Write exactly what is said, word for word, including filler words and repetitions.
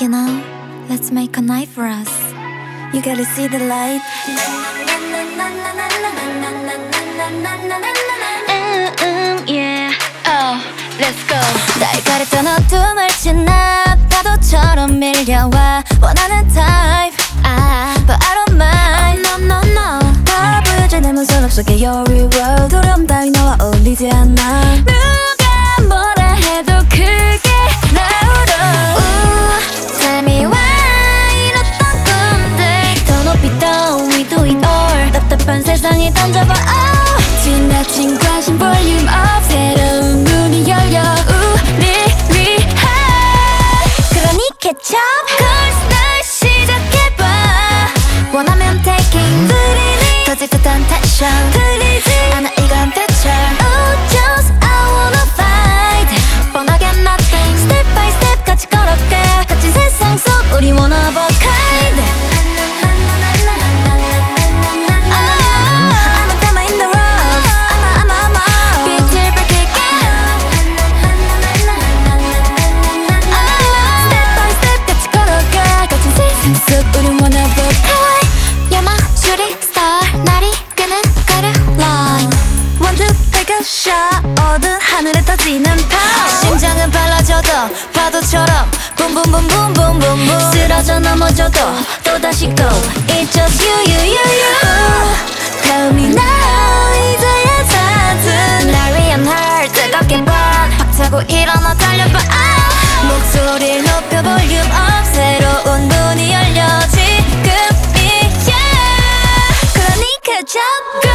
You know, let's make a night for us. You gotta see the light. 음, yeah. Oh, let's go. 날 가렸던 어둠을 지나 파도처럼 밀려와 원하는 type. 아, But I don't mind. No, no, no. 다 보여줘 내 모습 속에 your real world. 두려움 따위 너와 어울리지 않아. 누가 뭐라 해도 그게 나오려. Ooh, tell me why 이렇던 꿈들 더 높이 떠 we do it all. 답답한 세상에 던져봐. Oh. 지나친 관심 볼륨 up. 새로운 문이 열려 우리 위해. 그러니 catch up. Course 날 시작해봐. 원하면 taking 터질 듯한 tension 들리지 않아 이건 대체. Oh just I wanna fight. 뻔하게 nothing step by step 같이 걸어가. 갇힌 세상 속 우리 one of a kind. I'm a diamond in the rough. I'm a I'm a I'm a 빛을 밝힐게. Step by step 같이 걸어가. 갇힌 세상 속 우리 one of a kind. You're my shooting star. 날이 끄는 가려 line. One two take a shot. 어두운 하늘에 떠지는 power. 심장은 빨라져도 파도처럼 boom boom boom boom boom boom boom. 쓰러져 넘어져도 또다시 go. It's just you you you you. Tell me now 이제야 찾은 날 위한 heart 뜨겁게 burn. 박차고 일어나 달려봐. ah. 목소리를 높여 볼륨 up. 새로운 문이 열려 지금이야. 그러니 catch up.